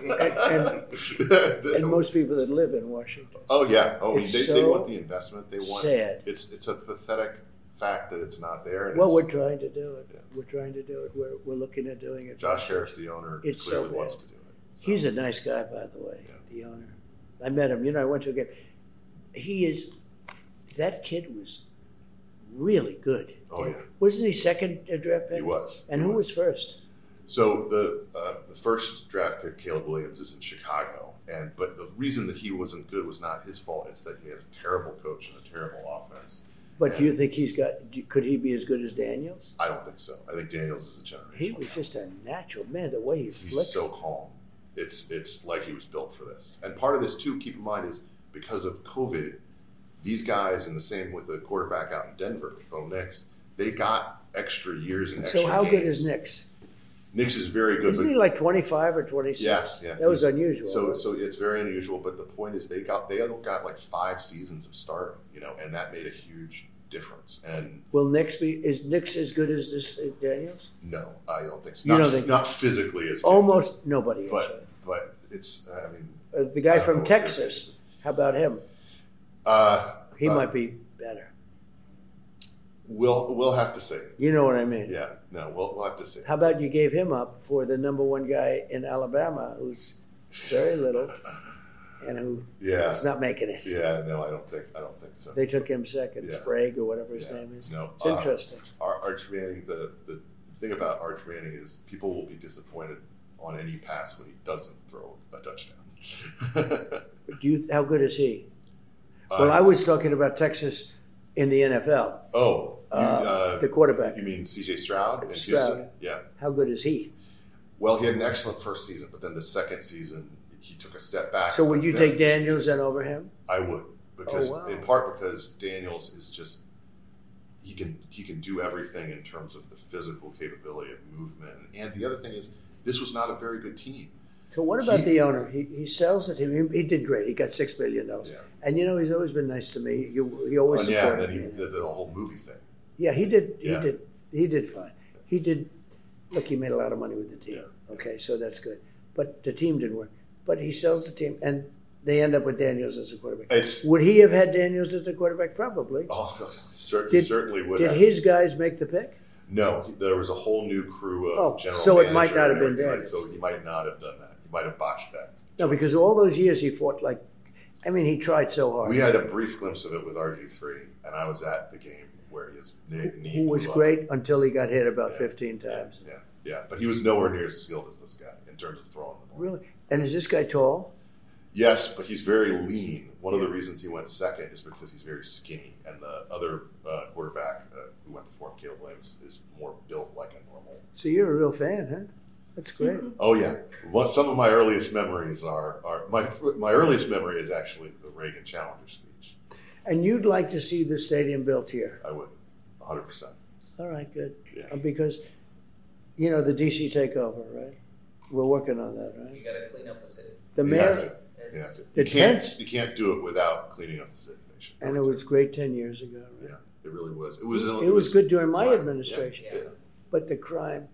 And- And most people that live in Washington. oh yeah, oh, they, It's they so want the investment. They want. sad. It's it's a pathetic fact that it's not there. And Well, we're it's, trying to do it. Yeah. We're trying to do it. We're, we're looking at doing it. Josh Harris, the owner, It's so clearly bad. wants to do it. So, He's a nice guy, by the way, Yeah. the owner. I met him. You know, I went to a game. He is, that kid was really good. Oh, yeah. Wasn't he second uh, draft pick? he was. And He who was first? So the uh, the first draft pick, Caleb Williams, is in Chicago, and but the reason that he wasn't good was not his fault. It's that he had a terrible coach and a terrible offense. But do you think he's got, do- could he be as good as Daniels? I don't think so. I think Daniels is a generation. He was just a natural man, the way he He's flicked. so calm. It's it's like he was built for this. And part of this too, keep in mind, is because of COVID, these guys, and the same with the quarterback out in Denver, Bo Nix, they got extra years and extra So how good games. is Nix? Nix is very good. Isn't but he like twenty-five or twenty-six? Yes, yeah. That was He's- unusual. So, right? so it's very unusual. But the point is, they got they got like five seasons of starting, you know, and that made a huge difference. And Will Nix be, is Nix as good as this uh, Daniels? no, I don't think so. You Not, don't think- not physically as good, Almost nobody is. right? but but it's. I mean, Uh, the guy I don't from know what Texas, how about him? uh, He uh, might be better. We'll we'll have to see. You know what I mean? Yeah, no, we'll we'll have to see. How about you gave him up for the number one guy in Alabama who's very little and who Yeah, is not making it? yeah, no, I don't think I don't think so. They took him second, Yeah. Sprague or whatever his Yeah, name is. no, It's uh, interesting. Ar- Arch Manning, the the thing about Arch Manning is people will be disappointed on any pass when he doesn't throw a touchdown. Do you, how good is he? Uh, Well, I was talking about Texas in the N F L. Oh, you, Uh, uh, the quarterback. You mean C J Stroud in Stroud. Houston? Yeah. How good is he? Well, he had an excellent first season, but then the second season he took a step back. So would you Then- take Daniels then over him? I would, because Oh, wow. in part because Daniels is just he can he can do everything in terms of the physical capability of movement, and the other thing is this was not a very good team. So what about He- the owner? He, he sells the team. He, he did great. He got six billion dollars. Yeah. And you know he's always been nice to me. He, he always Oh, yeah, and supported then he, me. the, the whole movie thing. Yeah, he did. He Yeah. did. He did fine. He did. Look, he made a lot of money with the team. Yeah. Okay, so that's good. But the team didn't work. But he sells the team, and they end up with Daniels as a quarterback. It's Would he have had Daniels as a quarterback? Probably. oh, cer- Did- certainly would. Did have. his guys make the pick? No, he- there was a whole new crew of Oh, general so it might manager not have and been everything, Daniels. So he might not have done that. He might have botched that. No, because all those years he fought like. I mean, he tried so hard. We had a brief glimpse of it with R G three, and I was at the game where his knee, knee Who was blew up. great until he got hit about Yeah. fifteen Yeah, times. yeah, yeah, but he was nowhere near as skilled as this guy in terms of throwing the ball. Really? And is this guy tall? Yes, but he's very lean. One of the Yeah. reasons he went second is because he's very skinny, and the other uh, quarterback uh, who went before him, Caleb Williams, is more built like a normal. So you're a real fan, huh? That's great. Oh yeah, well, some of my earliest memories are, are my my earliest memory is actually the Reagan Challenger speech. And you'd like to see the stadium built here? I would, one hundred percent. All right, good. Yeah. Uh, Because, you know, the D C takeover, right? We're working on that, right? You gotta clean up the city. The You mayor, have to. You, have It's, to. The You can't, tents- you can't do it without cleaning up the city. and it was great ten years ago, right? Yeah, it really was. It was. It was good during my fine. administration. Yeah, yeah. But the crime,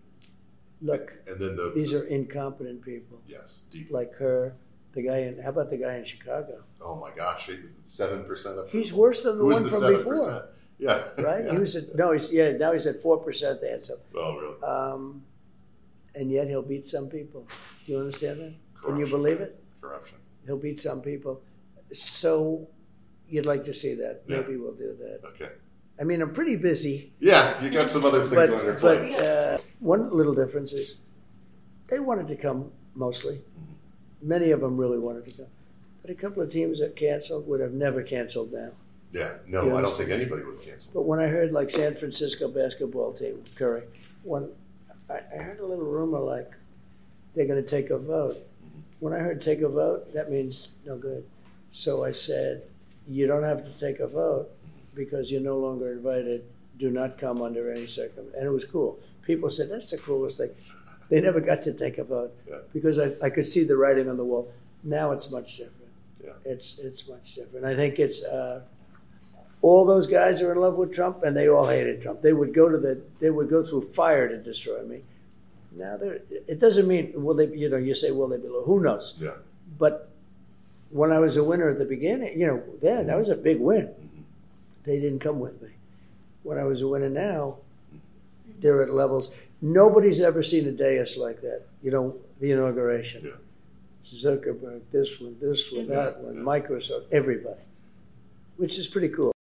look, And then the these are incompetent people yes, deep. like her, the guy in, how about the guy in Chicago? Oh my gosh, seven percent of He's worse than the Who was one the from seven before, percent? Yeah, right? Yeah. He was at, no, he's, yeah, now he's at four percent. They had some. Oh really? Um, and yet he'll beat some people. Do you understand that? Can you Corruption. believe it? Corruption. He'll beat some people. So you'd like to see that. Yeah. Maybe we'll do that. Okay. I mean, I'm pretty busy, Yeah, you got some other things but on your but plate. uh, one little difference is they wanted to come mostly. Mm-hmm. Many of them really wanted to come, but a couple of teams that canceled would have never canceled now. Yeah, no, You I don't understand? think anybody would cancel. But when I heard like San Francisco basketball team, Curry, when I, I heard a little rumor like they're going to take a vote. When I heard take a vote, that means no good. So I said, you don't have to take a vote because you're no longer invited. Do not come under any circumstance. And it was cool. People said, that's the coolest thing. They never got to take a vote Yeah. because I, I could see the writing on the wall. Now it's much different. Yeah. It's it's much different. I think it's uh, all those guys are in love with Trump, and they all hated Trump. They would go to the they would go through fire to destroy me. Now they're, it doesn't mean will they you know you say will they be low? Who knows? Yeah. But when I was a winner at the beginning, you know, then that was a big win. Mm-hmm. They didn't come with me. When I was a winner now, they're at levels. Nobody's ever seen a dais like that. You know, the inauguration. Yeah. Zuckerberg, this one, this one, Yeah, that one, yeah. Microsoft, everybody, which is pretty cool.